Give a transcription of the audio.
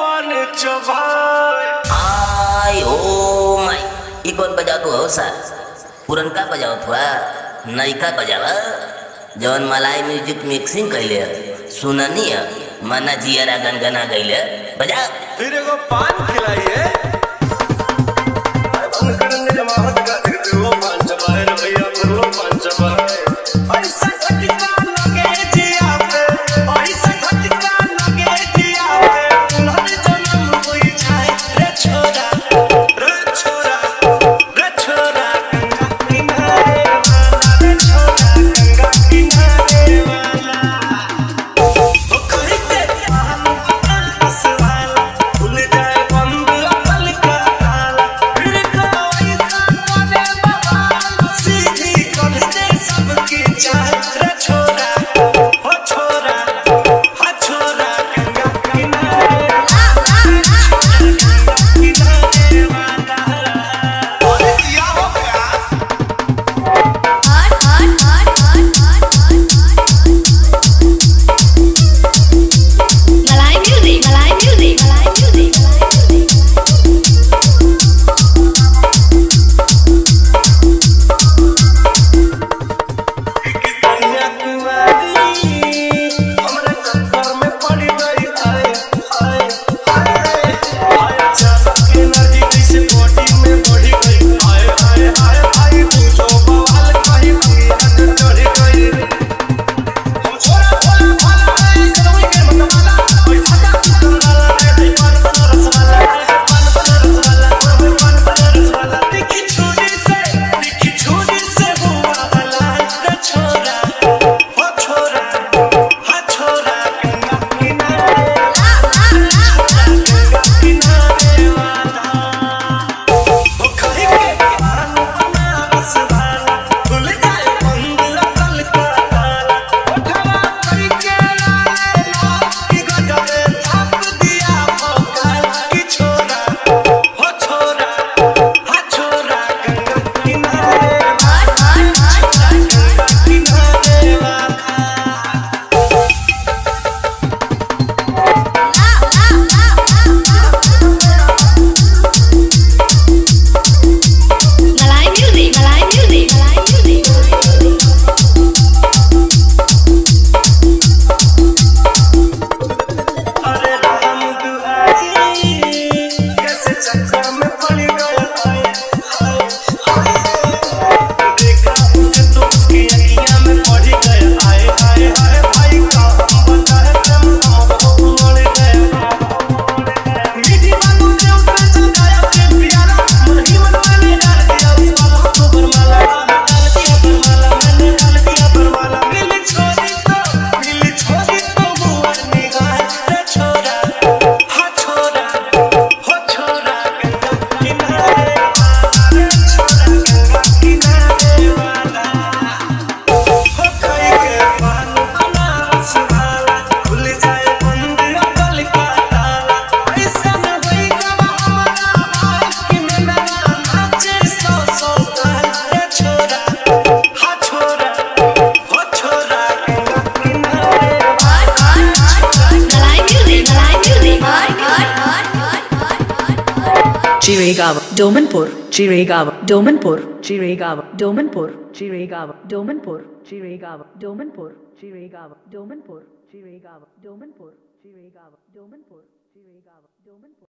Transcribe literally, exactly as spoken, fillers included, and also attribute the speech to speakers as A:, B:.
A: अपन चबाए।
B: आय oh my, ई कौन बजाओ हो सा? पुरनका बजाओ हुआ नयका बजावा जौन मलाई म्यूजिक मिक्सिंग कैले सुननी है मना जियरा गनगना गईले बजा।
A: फिर एगो पान खिलाइए अपन करने जमात का दिल वो पान चबाए रे भैया फिर वो पान चबाए। ऐसा खटका लगे जिया पे ऐसा खटका लगे जिया पे नर जन्म कोई जाए रे छोरा रे छोरा रे छोरा गंगा किनारे वाला रे छोरा गंगा किनारे वाला ओ कोई ते पान बस वाला भूल जाए बंद अकल का ताला फिर कोई सामने बवाल सीधी कर दे सबकी चाह रे छोरा ओ छोरा हा छोरा गंगा किनारे किनारे वाला और किया हो प्यार।
C: Malay music, Malay music, Malay music, Malay music.
A: कन्या कुमारी हमरा चक्कर में पड़ गई आए आए आए आए चालक के नदी जैसे बॉडी में बढ़ी गई आए आए आए आए पूछो बवाल कहीं भंगिया जो चढ़ गई रे हम छोरा भोला भाला है कदम के मतवाला ओए भागा कंगाला रे दे पान पान रसवाला पान पान रसवाला ओए पान पान रसवाला दिखी छोड़ी से दिखी छोड़ी से हुआ हला रे छोरा ओ छोरा हा छोरा गंगा किनारे गंगा किनारे वाला ओ कहीं के पान बनारस वाला भूल जाए बंद अकल का ताला उठवा करके लाए ला कि गजबे थाप दिया भोकाल कि छोरा ओ छोरा हा छोरा गंगा किनारे गंगा किनारे वाला।
C: Malay music, Malay music, Malay music, Malay music.
A: अरे राम दुआरी कैसे चक्कर में पड़ गया आए आए आए देखा उसे तो उसकी अखियां में पड़ गया आए आए आए भाई का हम बता है प्रेम हम मर गए मीठी बातों ने उसे जगाया प्रेम प्यारा मन ही मन मैंने डाल दिया उस वाला को बरमाला डाल दिया बरमाला मैंने डाल दिया बरमाला मिली छोरी तो मिली छोरी तो हुआ निगाह रे छोरा हा छोरा हो छोरा गंगा किनारे वाला रे छोरा गंगा किनारे वाला हो कोई के पान बनारस वाला भूल जाए बंद अकल का ताला ऐसा न होई कब हमारा हाल कि मेरा नाचे सौ सौ ताल रे छोरा हा छोरा हो छोरा गंगा किनारे
C: Malay music, Malay music,
D: Chiregawa, Domanpur, Chiregawa, Domanpur, Chiregawa, Domanpur, Chiregawa, Domanpur, Chiregawa, Domanpur, Chiregawa, Domanpur, Chiregawa, Domanpur, Chiregawa, Domanpur, Chiregawa, Domanpur.